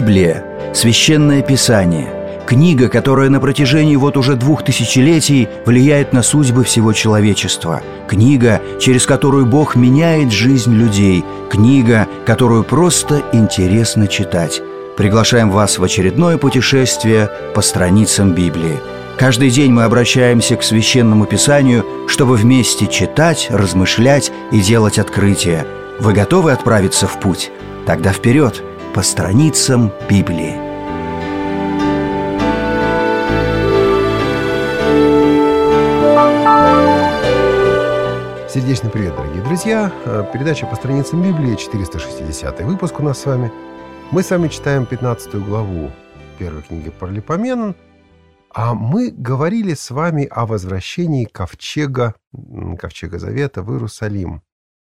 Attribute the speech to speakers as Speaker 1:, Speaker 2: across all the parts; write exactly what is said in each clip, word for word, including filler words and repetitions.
Speaker 1: Библия – священное писание, книга, которая на протяжении вот уже двух тысячелетий влияет на судьбы всего человечества, книга, через которую Бог меняет жизнь людей, книга, которую просто интересно читать. Приглашаем вас в очередное путешествие по страницам Библии. Каждый день мы обращаемся к Священному Писанию, чтобы вместе читать, размышлять и делать открытия. Вы готовы отправиться в путь? Тогда вперед, по страницам Библии.
Speaker 2: Сердечный привет, дорогие друзья! Передача по страницам Библии, четыреста шестидесятый выпуск у нас с вами. Мы с вами читаем пятнадцатую главу первой книги Паралипоменон, а мы говорили с вами о возвращении ковчега, ковчега Завета в Иерусалим.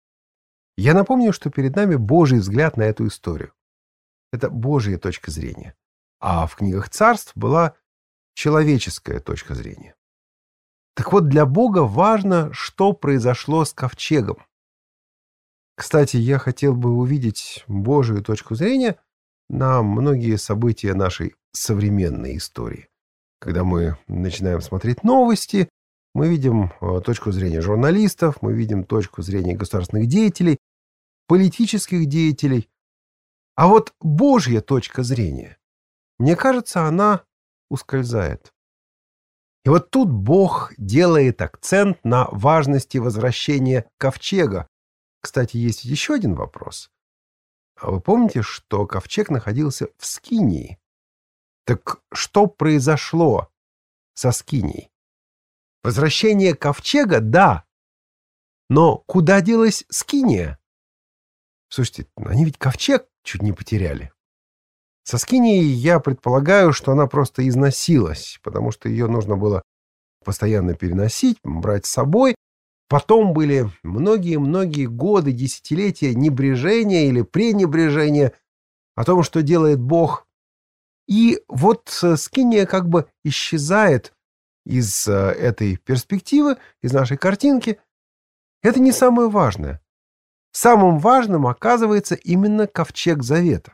Speaker 2: Я напомню, что перед нами Божий взгляд на эту историю. Это Божья точка зрения. А в книгах царств была человеческая точка зрения. Так вот, для Бога важно, что произошло с ковчегом. Кстати, я хотел бы увидеть Божию точку зрения на многие события нашей современной истории. Когда мы начинаем смотреть новости, мы видим точку зрения журналистов, мы видим точку зрения государственных деятелей, политических деятелей. А вот Божья точка зрения, мне кажется, она ускользает. И вот тут Бог делает акцент на важности возвращения ковчега. Кстати, есть еще один вопрос. А вы помните, что ковчег находился в Скинии? Так что произошло со Скинией? Возвращение ковчега, да. Но куда делась Скиния? Слушайте, они ведь ковчег чуть не потеряли. Со Скинией я предполагаю, что она просто износилась, потому что ее нужно было постоянно переносить, брать с собой. Потом были многие-многие годы, десятилетия небрежения или пренебрежения о том, что делает Бог. И вот Скиния как бы исчезает из этой перспективы, из нашей картинки. Это не самое важное. Самым важным оказывается именно ковчег Завета.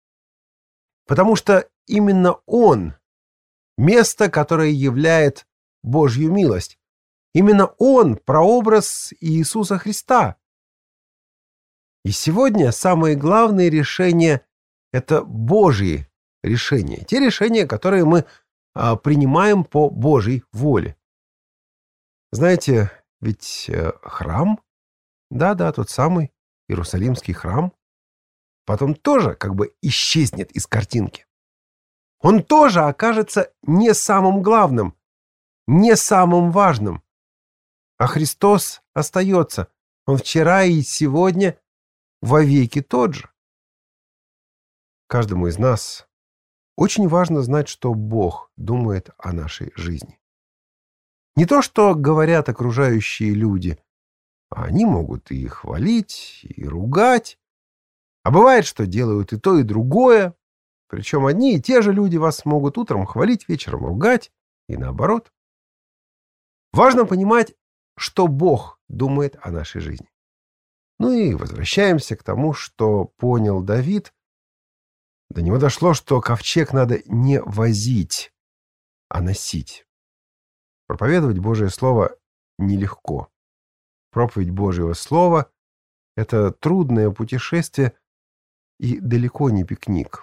Speaker 2: Потому что именно он — место, которое являет Божью милость. Именно он — прообраз Иисуса Христа. И сегодня самые главные решения — это Божьи решения. Те решения, которые мы а, принимаем по Божьей воле. Знаете, ведь э, храм, да-да, тот самый Иерусалимский храм, потом тоже как бы исчезнет из картинки. Он тоже окажется не самым главным, не самым важным. А Христос остается. Он вчера и сегодня вовеки тот же. Каждому из нас очень важно знать, что Бог думает о нашей жизни. Не то, что говорят окружающие люди. Они могут и хвалить, и ругать. А бывает, что делают и то, и другое. Причем одни и те же люди вас могут утром хвалить, вечером ругать, и наоборот. Важно понимать, что Бог думает о нашей жизни. Ну и возвращаемся к тому, что понял Давид. До него дошло, что ковчег надо не возить, а носить. Проповедовать Божие Слово нелегко. Проповедь Божьего Слова — это трудное путешествие и далеко не пикник.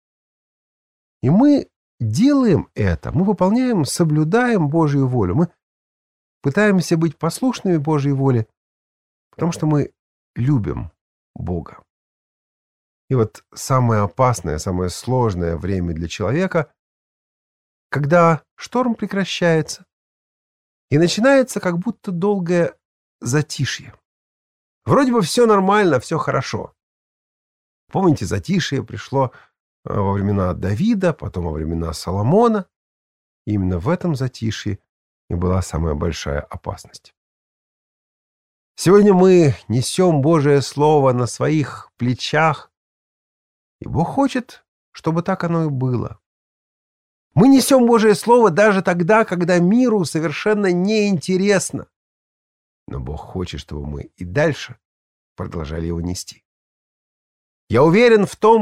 Speaker 2: И мы делаем это, мы выполняем, соблюдаем Божью волю. Мы пытаемся быть послушными Божьей воле, потому что мы любим Бога. И вот самое опасное, самое сложное время для человека, когда шторм прекращается, и начинается как будто долгое затишье. Вроде бы все нормально, все хорошо. Помните, затишье пришло во времена Давида, потом во времена Соломона. И именно в этом затишье и была самая большая опасность. Сегодня мы несем Божие Слово на своих плечах, и Бог хочет, чтобы так оно и было. Мы несем Божие Слово даже тогда, когда миру совершенно неинтересно. Но Бог хочет, чтобы мы и дальше продолжали его нести. Я уверен в том,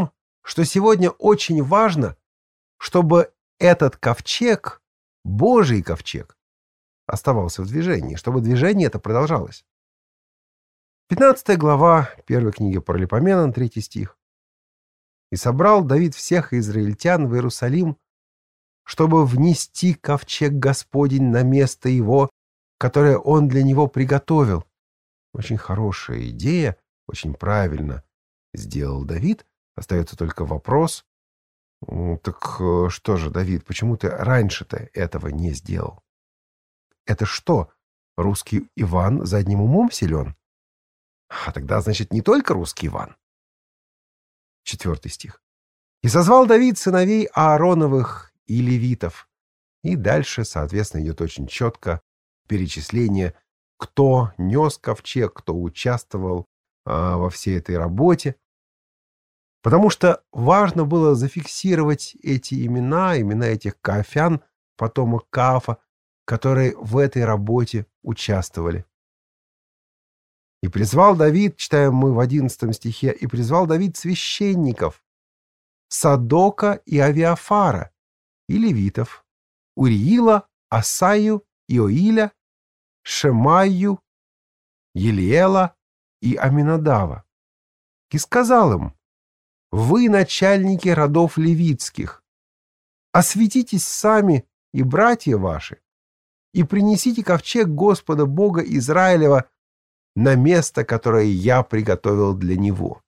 Speaker 2: что сегодня очень важно, чтобы этот ковчег, Божий ковчег, оставался в движении, чтобы движение это продолжалось. пятнадцатая глава первой книги Паралипоменон, третий стих. «И собрал Давид всех израильтян в Иерусалим, чтобы внести ковчег Господень на место его, которое он для него приготовил». Очень хорошая идея, очень правильно сделал Давид. Остается только вопрос: так что же, Давид, почему ты раньше-то этого не сделал? Это что, русский Иван задним умом силен? А тогда, значит, не только русский Иван. Четвертый стих. «И созвал Давид сыновей Аароновых и левитов». И дальше, соответственно, идет очень четко перечисление, кто нес ковчег, кто участвовал а, во всей этой работе. Потому что важно было зафиксировать эти имена, имена этих каафян, потомок Каафа, которые в этой работе участвовали. «И призвал Давид», читаем мы в одиннадцатом стихе, «и призвал Давид священников, Садока и Авиафара, и левитов, Уриила, Асаю, Иоиля, Шемаю, Елиэла и Аминадава. И сказал им: вы, начальники родов левитских, осветитесь сами и братья ваши, и принесите ковчег Господа Бога Израилева на место, которое я приготовил для него».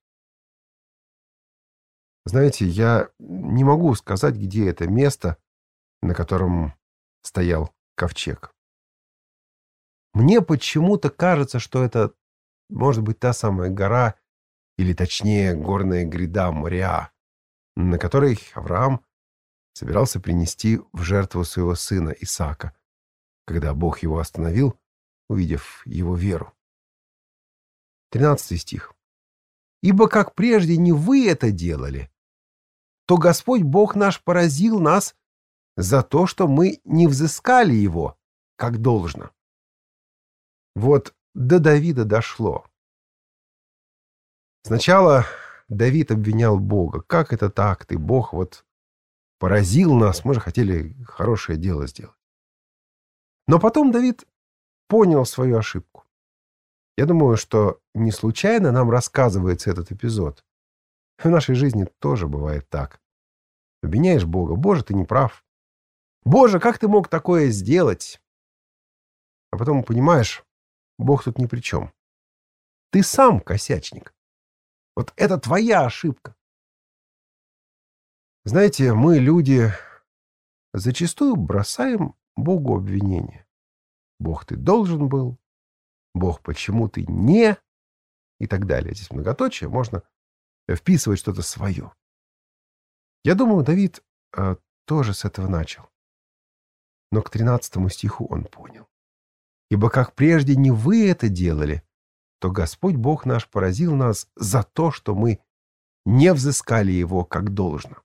Speaker 2: Знаете, я не могу сказать, где это место, на котором стоял ковчег. Мне почему-то кажется, что это может быть та самая гора, или точнее горная гряда Мориа, на которой Авраам собирался принести в жертву своего сына Исаака, когда Бог его остановил, увидев его веру. Тринадцатый стих. «Ибо как прежде не вы это делали, то Господь Бог наш поразил нас за то, что мы не взыскали его, как должно». Вот до Давида дошло. Сначала Давид обвинял Бога. Как это так? Ты, Бог, вот поразил нас. Мы же хотели хорошее дело сделать. Но потом Давид понял свою ошибку. Я думаю, что не случайно нам рассказывается этот эпизод. В нашей жизни тоже бывает так. Обвиняешь Бога. Боже, ты не прав. Боже, как ты мог такое сделать? А потом понимаешь, Бог тут ни при чем. Ты сам косячник. Вот это твоя ошибка. Знаете, мы, люди, зачастую бросаем Богу обвинения. Бог, ты должен был. Бог, почему ты не? И так далее. Здесь многоточие. Можно вписывать что-то свое. Я думаю, Давид э, тоже с этого начал. Но к тринадцатому стиху он понял. «Ибо как прежде не вы это делали, то Господь Бог наш поразил нас за то, что мы не взыскали его как должно».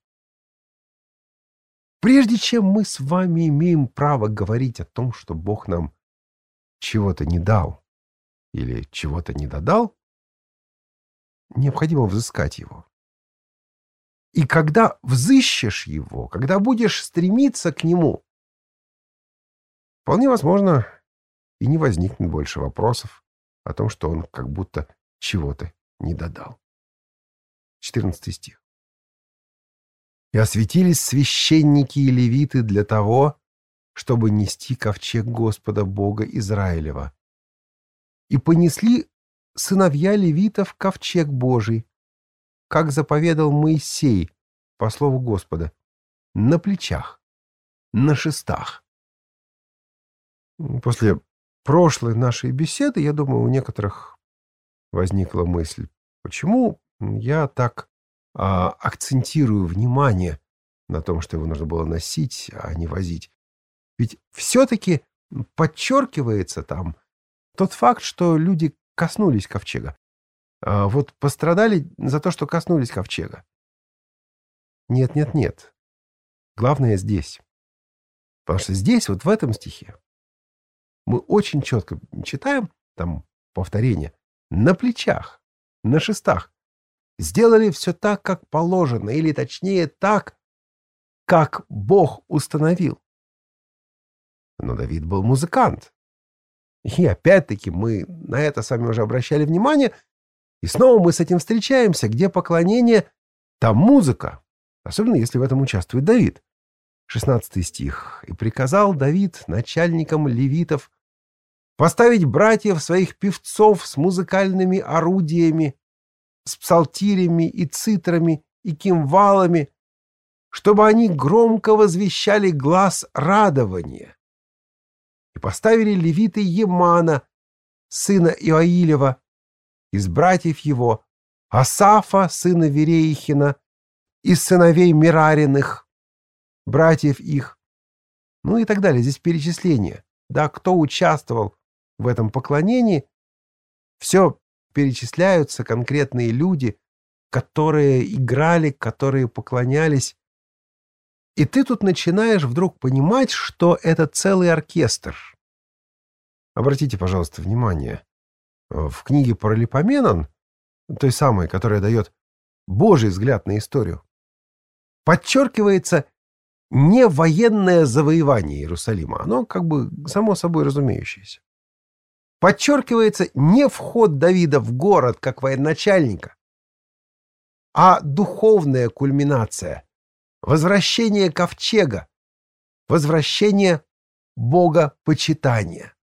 Speaker 2: Прежде чем мы с вами имеем право говорить о том, что Бог нам чего-то не дал или чего-то не додал, необходимо взыскать его. И когда взыщешь его, когда будешь стремиться к нему, вполне возможно, и не возникнет больше вопросов о том, что он как будто чего-то не додал. четырнадцатый стих. «И осветились священники и левиты для того, чтобы нести ковчег Господа Бога Израилева. И понесли сыновья левитов ковчег Божий, как заповедал Моисей по слову Господа, на плечах, на шестах». После прошлой нашей беседы, я думаю, у некоторых возникла мысль, почему я так а, акцентирую внимание на том, что его нужно было носить, а не возить. Ведь все-таки подчеркивается там тот факт, что люди коснулись ковчега. А вот пострадали за то, что коснулись ковчега. Нет, нет, нет. Главное здесь. Потому что здесь, вот в этом стихе, мы очень четко читаем, там повторение, на плечах, на шестах. сделали все так, как положено, или точнее так, как Бог установил. Но Давид был музыкант. И опять-таки мы на это с вами уже обращали внимание, и снова мы с этим встречаемся, где поклонение, там музыка, особенно если в этом участвует Давид. шестнадцатый стих. «И приказал Давид начальникам левитов поставить братьев своих певцов с музыкальными орудиями, с псалтирями и цитрами и кимвалами, чтобы они громко возвещали глас радования. И поставили левиты Емана, сына Иоилева, из братьев его, Асафа, сына Вереихина, из сыновей Мерариных, братьев их». Ну и так далее. Здесь перечисление. Да, кто участвовал в этом поклонении, все перечисляются конкретные люди, которые играли, которые поклонялись. И ты тут начинаешь вдруг понимать, что это целый оркестр. Обратите, пожалуйста, внимание. В книге Паралипоменон, той самой, которая дает Божий взгляд на историю, подчеркивается не военное завоевание Иерусалима, оно как бы само собой разумеющееся. Подчеркивается не вход Давида в город как военачальника, а духовная кульминация, возвращение ковчега, возвращение богопочитания.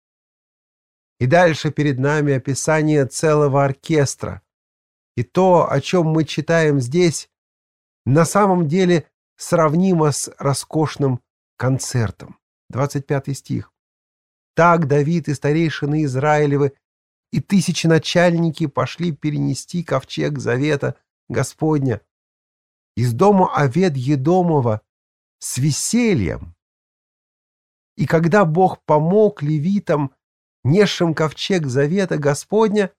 Speaker 2: И дальше перед нами описание целого оркестра. И то, о чем мы читаем здесь, на самом деле сравнимо с роскошным концертом. двадцать пятый стих. «Так Давид и старейшины Израилевы и тысяченачальники пошли перенести ковчег завета Господня из дома Овед-Едомова с весельем. И когда Бог помог левитам, несшим ковчег завета Господня,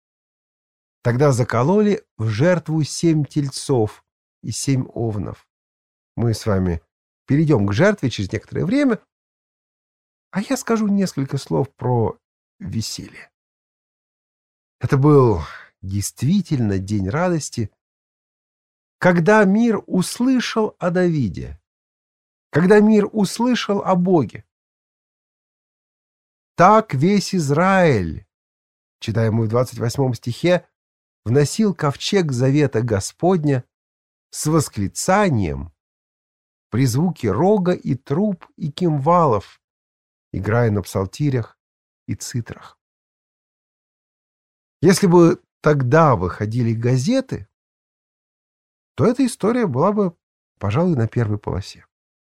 Speaker 2: тогда закололи в жертву семь тельцов и семь овнов». Мы с вами перейдем к жертве через некоторое время, а я скажу несколько слов про веселье. Это был действительно день радости, когда мир услышал о Давиде, когда мир услышал о Боге. Так весь Израиль, читаем мы в двадцать восьмом стихе, вносил ковчег завета Господня с восклицанием при звуке рога и труб и кимвалов, играя на псалтирях и цитрах. Если бы тогда выходили газеты, то эта история была бы, пожалуй, на первой полосе.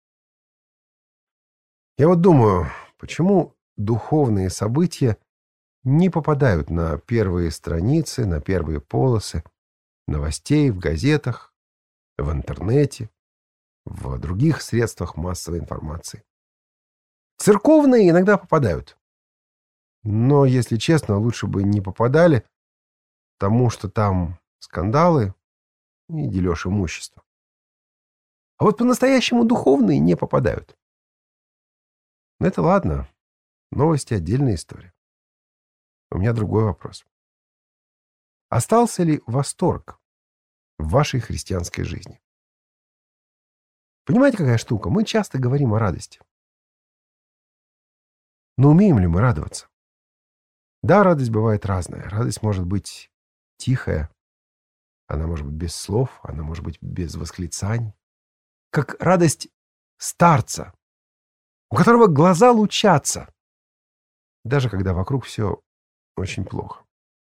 Speaker 2: Я вот думаю, почему духовные события не попадают на первые страницы, на первые полосы новостей в газетах, в интернете, в других средствах массовой информации. Церковные иногда попадают. Но, если честно, лучше бы не попадали, потому что там скандалы и дележ имущества. А вот по-настоящему духовные не попадают. Но это ладно. Новости — отдельная история. У меня другой вопрос. Остался ли восторг в вашей христианской жизни? Понимаете, какая штука? Мы часто говорим о радости. Но умеем ли мы радоваться? Да, радость бывает разная. Радость может быть тихая. Она может быть без слов. Она может быть без восклицаний. Как радость старца, у которого глаза лучатся, даже когда вокруг все очень плохо.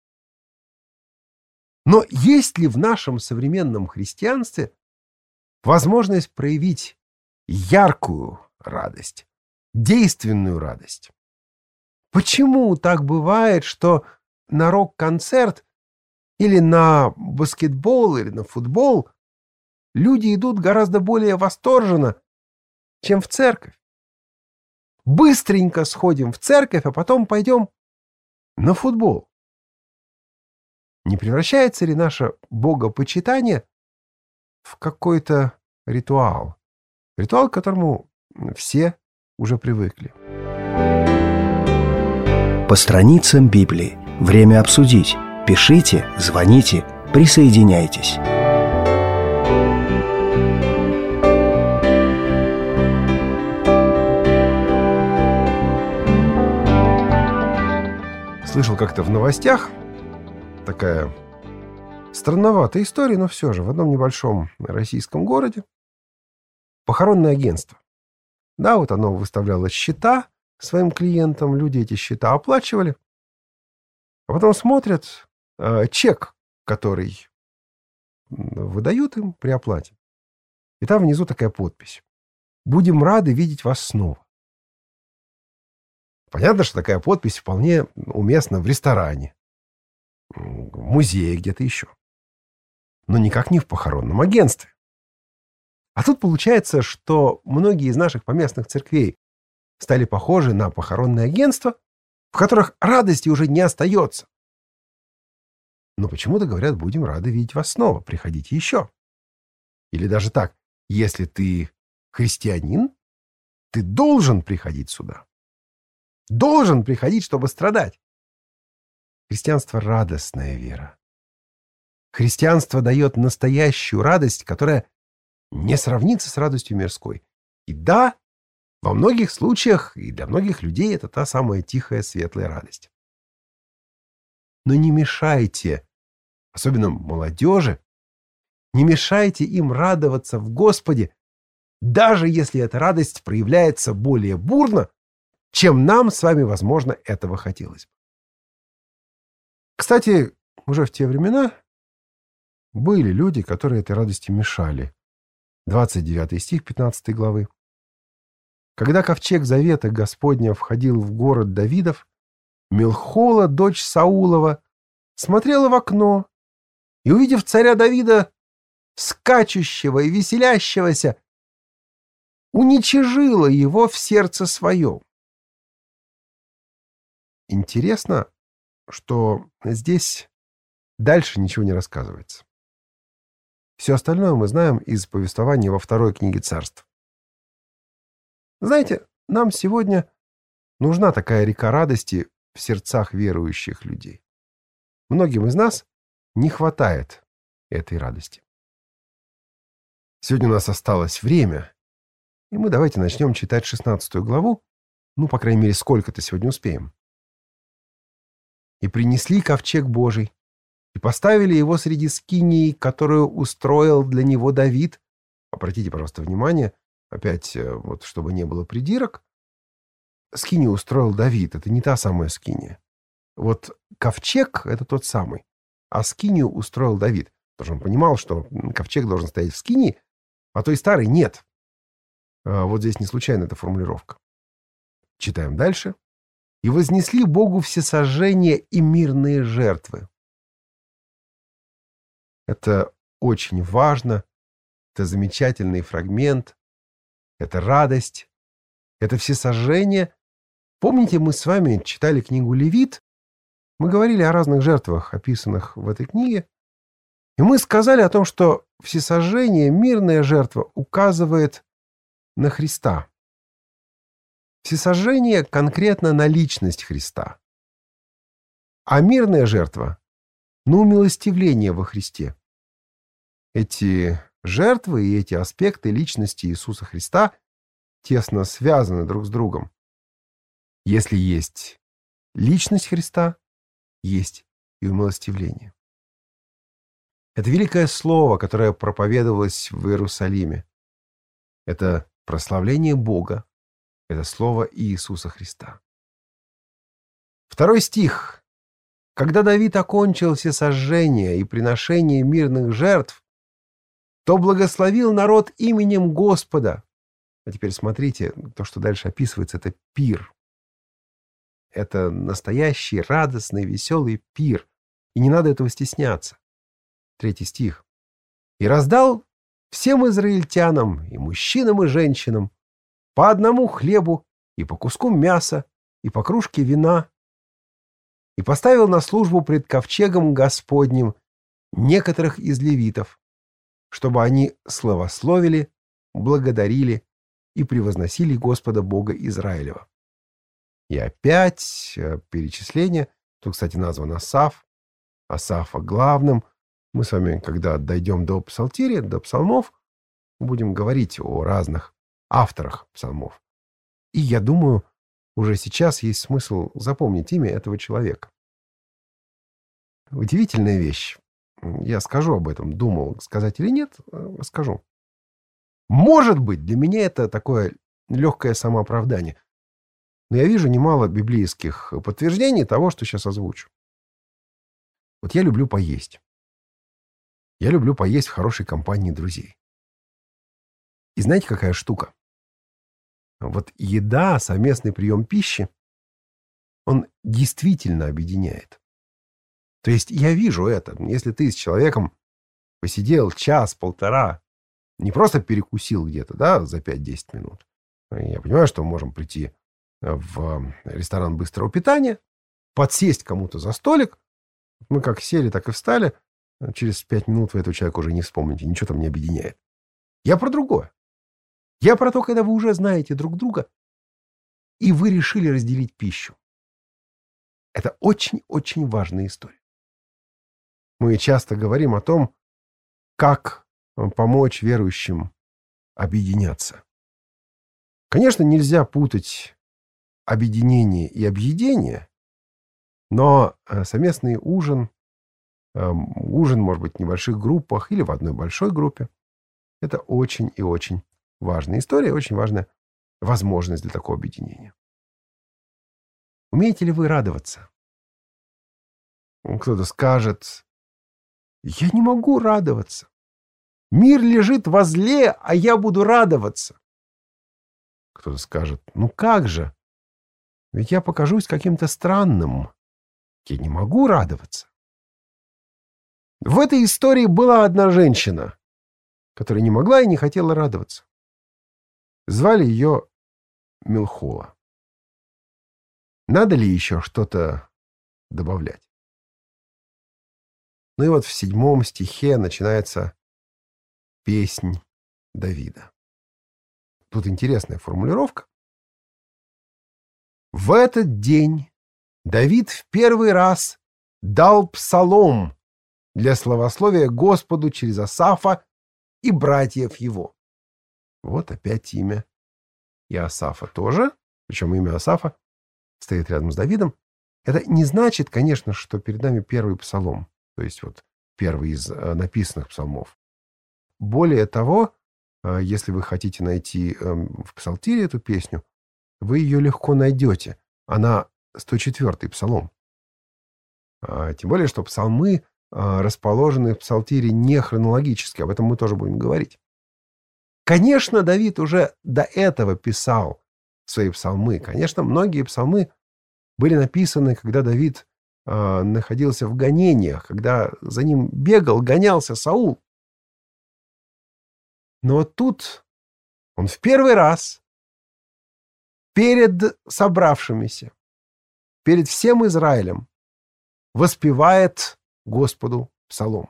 Speaker 2: Но есть ли в нашем современном христианстве возможность проявить яркую радость, действенную радость? Почему так бывает, что на рок-концерт или на баскетбол или на футбол люди идут гораздо более восторженно, чем в церковь? Быстренько сходим в церковь, а потом пойдем на футбол. Не превращается ли наше богопочитание в какой-то ритуал? Ритуал, к которому все уже привыкли.
Speaker 1: По страницам Библии. Время обсудить. Пишите, звоните, Присоединяйтесь.
Speaker 2: Слышал как-то в новостях такая странноватая история, но все же в одном небольшом российском городе похоронное агентство. Да, вот оно выставляло счета своим клиентам, люди эти счета оплачивали, а потом смотрят э, чек, который выдают им при оплате. И там внизу такая подпись: «Будем рады видеть вас снова». Понятно, что такая подпись вполне уместна в ресторане, в музее, где-то еще. Но никак не в похоронном агентстве. А тут получается, что многие из наших поместных церквей стали похожи на похоронные агентства, в которых радости уже не остается. Но почему-то говорят: будем рады видеть вас снова, приходите еще. Или даже так: если ты христианин, ты должен приходить сюда. Должен приходить, чтобы страдать. Христианство — радостная вера. Христианство дает настоящую радость, которая не сравнится с радостью мирской. И да, во многих случаях и для многих людей это та самая тихая, светлая радость. Но не мешайте, особенно молодежи, не мешайте им радоваться в Господе, даже если эта радость проявляется более бурно, чем нам с вами, возможно, этого хотелось бы. Кстати, уже в те времена были люди, которые этой радости мешали. двадцать девятый стих пятнадцатой главы. «Когда ковчег завета Господня входил в город Давидов, Милхола, дочь Саулова, смотрела в окно и, увидев царя Давида, скачущего и веселящегося, уничижила его в сердце своем». Интересно, что здесь дальше ничего не рассказывается. Все остальное мы знаем из повествования во второй книге Царств. Знаете, нам сегодня нужна такая река радости в сердцах верующих людей. Многим из нас не хватает этой радости. Сегодня у нас осталось время, и мы давайте начнем читать шестнадцатую главу, ну, по крайней мере, сколько-то сегодня успеем. «И принесли ковчег Божий, и поставили его среди скинии, которую устроил для него Давид». Обратите, пожалуйста, внимание, опять, вот, чтобы не было придирок. Скинию устроил Давид, это не та самая скиния. Вот ковчег — это тот самый, а скинию устроил Давид. Потому что он понимал, что ковчег должен стоять в скинии, а той старой нет. А вот здесь не случайно эта формулировка. Читаем дальше. «И вознесли Богу всесожжения и мирные жертвы». Это очень важно. Это замечательный фрагмент. Это радость. Это всесожжение. Помните, мы с вами читали книгу Левит. Мы говорили о разных жертвах, описанных в этой книге. И мы сказали о том, что всесожжение, мирная жертва, указывает на Христа. Всесожжение конкретно на личность Христа. А мирная жертва — на умилостивление во Христе. Эти жертвы и эти аспекты личности Иисуса Христа тесно связаны друг с другом. Если есть личность Христа, есть и умилостивление. Это великое слово, которое проповедовалось в Иерусалиме. Это прославление Бога. Это слово Иисуса Христа. Второй стих. «Когда Давид окончил всесожжение и приношение мирных жертв, то благословил народ именем Господа». А теперь смотрите, то, что дальше описывается, это пир. Это настоящий, радостный, веселый пир. И не надо этого стесняться. Третий стих. «И раздал всем израильтянам, и мужчинам, и женщинам, по одному хлебу, и по куску мяса, и по кружке вина, и поставил на службу пред ковчегом Господним некоторых из левитов, чтобы они славословили, благодарили и превозносили Господа Бога Израилева». И опять перечисление. Тут, кстати, назван Асаф. Асафа главным. Мы с вами, когда дойдем до псалтиря, до псалмов, будем говорить о разных авторах псалмов. И я думаю, уже сейчас есть смысл запомнить имя этого человека. Удивительная вещь. Я скажу об этом, думал, сказать или нет, скажу. Может быть, для меня это такое легкое самооправдание. Но я вижу немало библейских подтверждений того, что сейчас озвучу. Вот я люблю поесть. Я люблю поесть в хорошей компании друзей. И знаете, какая штука? Вот еда, совместный прием пищи, он действительно объединяет. То есть я вижу это. Если ты с человеком посидел час-полтора, не просто перекусил где-то, да, за пять-десять минут. Я понимаю, что мы можем прийти в ресторан быстрого питания, подсесть кому-то за столик. Мы как сели, так и встали. Через пять минут вы этого человека уже не вспомните. Ничего там не объединяет. Я про другое. Я про то, когда вы уже знаете друг друга, и вы решили разделить пищу. Это очень-очень важная история. Мы часто говорим о том, как помочь верующим объединяться. Конечно, нельзя путать объединение и объедение, но совместный ужин, ужин, может быть, в небольших группах или в одной большой группе, это очень и очень важная история, очень важная возможность для такого объединения. Умеете ли вы радоваться? Кто-то скажет: я не могу радоваться. Мир лежит во зле, а я буду радоваться. Кто-то скажет: ну как же? Ведь я покажусь каким-то странным. Я не могу радоваться. В этой истории была одна женщина, которая не могла и не хотела радоваться. Звали ее Милхола. Надо ли еще что-то добавлять? Ну и вот в седьмом стихе начинается песнь Давида. Тут интересная формулировка. В этот день Давид в первый раз дал псалом для славословия Господу через Асафа и братьев его. Вот опять имя Иосафа тоже, причем имя Асафа стоит рядом с Давидом. Это не значит, конечно, что перед нами первый псалом, то есть вот первый из написанных псалмов. Более того, если вы хотите найти в псалтире эту песню, вы ее легко найдете. Она сто четвёртый псалом. Тем более, что псалмы расположены в псалтире не хронологически. Об этом мы тоже будем говорить. Конечно, Давид уже до этого писал свои псалмы. Конечно, многие псалмы были написаны, когда Давид э, находился в гонениях, когда за ним бегал, гонялся Саул. Но вот тут он в первый раз перед собравшимися, перед всем Израилем воспевает Господу псалом.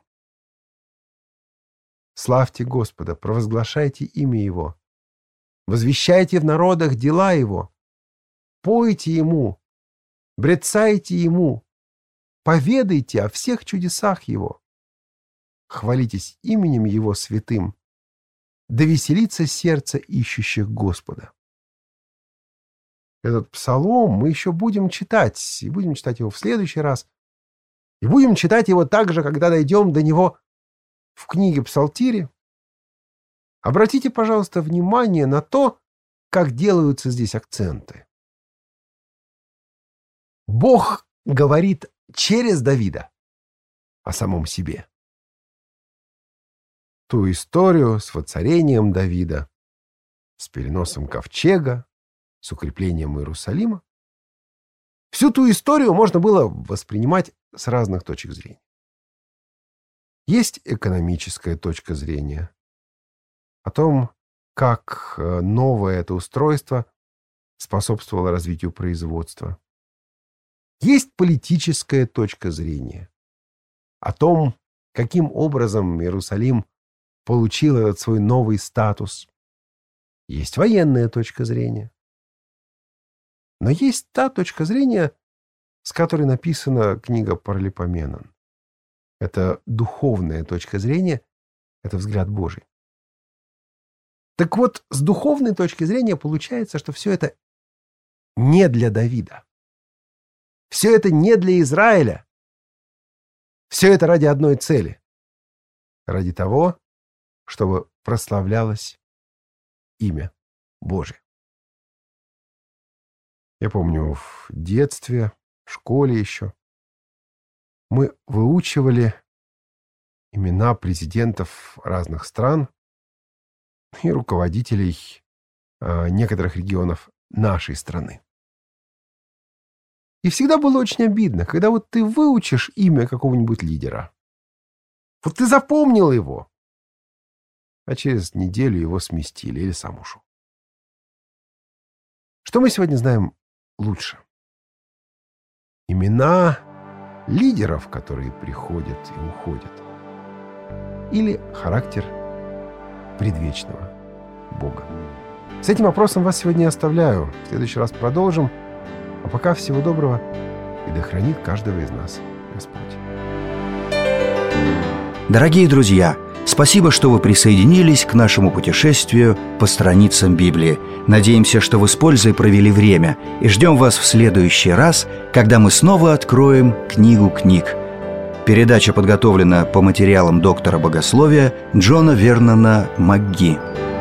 Speaker 2: Славьте Господа, провозглашайте имя Его, возвещайте в народах дела Его, пойте Ему, брецайте Ему, поведайте о всех чудесах Его, хвалитесь именем Его святым, да веселится сердце ищущих Господа. Этот псалом мы еще будем читать, и будем читать его в следующий раз, и будем читать его также, когда дойдем до него в книге Псалтире. Обратите, пожалуйста, внимание на то, как делаются здесь акценты. Бог говорит через Давида о самом себе. Ту историю с воцарением Давида, с переносом ковчега, с укреплением Иерусалима. Всю ту историю можно было воспринимать с разных точек зрения. Есть экономическая точка зрения о том, как новое это устройство способствовало развитию производства. Есть политическая точка зрения о том, каким образом Иерусалим получил этот свой новый статус. Есть военная точка зрения. Но есть та точка зрения, с которой написана книга Паралипоменон. Это духовная точка зрения, это взгляд Божий. Так вот, с духовной точки зрения получается, что все это не для Давида. Все это не для Израиля. Все это ради одной цели. Ради того, чтобы прославлялось имя Божие. Я помню, в детстве, в школе еще мы выучивали имена президентов разных стран и руководителей э, некоторых регионов нашей страны. И всегда было очень обидно, когда вот ты выучишь имя какого-нибудь лидера. Вот ты запомнил его, а через неделю его сместили или сам ушел. Что мы сегодня знаем лучше? Имена лидеров, которые приходят и уходят, или характер предвечного Бога? С этим вопросом вас сегодня оставляю. В следующий раз продолжим. А пока всего доброго, и да хранит каждого из нас Господь.
Speaker 1: Дорогие друзья, спасибо, что вы присоединились к нашему путешествию по страницам Библии. Надеемся, что вы с пользой провели время, и ждем вас в следующий раз, когда мы снова откроем книгу книг. Передача подготовлена по материалам доктора богословия Джона Вернона МакГи.